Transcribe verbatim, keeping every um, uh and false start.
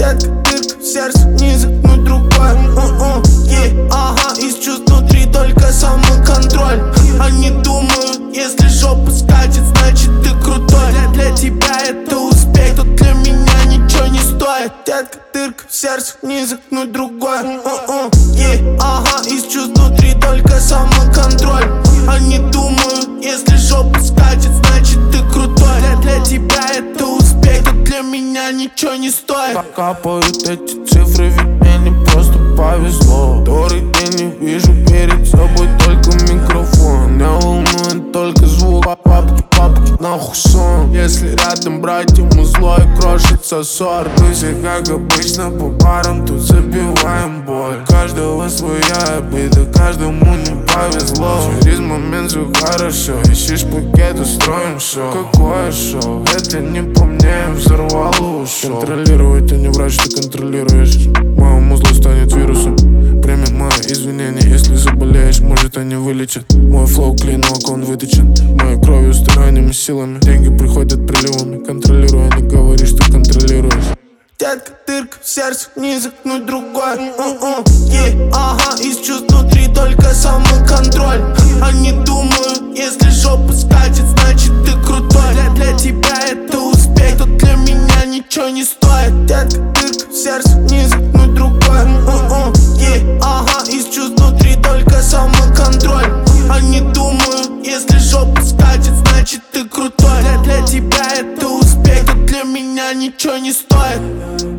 Детка, дырка в сердце, не заткнуть другой. У-у, yeah. Ага, из чувств внутри только самоконтроль. Они думают, если жопа скачет, значит ты крутой. Для, для тебя это успех, тут для меня ничего не стоит. Детка, дырка в сердце, не заткнуть другой. У-у, yeah. Ага, из чувств внутри только самоконтроль. Они думают, если жопа скачет, значит ты крутой. Для, для тебя это успех, тут для меня ничего не стоит. Капают эти цифры, ведь мне не просто повезло. Второй день не вижу перед собой только микрофон. Меня волнует только звук, папки, папки, нахуй сон. Если рядом брать ему зло и крошится ссор. Мы все как обычно по парам тут забиваем боль. Каждого своя обида, каждому не повезло. Через момент все хорошо, ищешь пакет, устроим шоу. Какое шоу? Это не по мне, взорвал и ушел. Контролировать, а не врач, ты контролируешь. Моему зло станет вирусом. Примет мои извинения, если заболеешь, может они вылечат. Мой флоу клинок, он выточен моей кровью, стараниями, силами. Деньги приходят приливами. Контролируя, не говори, что контролируешь. Детка, дырка в сердце, не заткнуть другой. У-у, yeah. Ага, из чувств внутри только самоконтроль. Они думают, если жопа скачет, значит ты крутой. Для, для тебя это успех, тут для меня ничего не стоит. Детка, дырка в сердце, не заткнуть другой. У-у, yeah. Ага, из чувств внутри только самоконтроль. Они думают, если жопа скачет, значит ты крутой. Для, для тебя это успех, тут для меня ничего не стоит.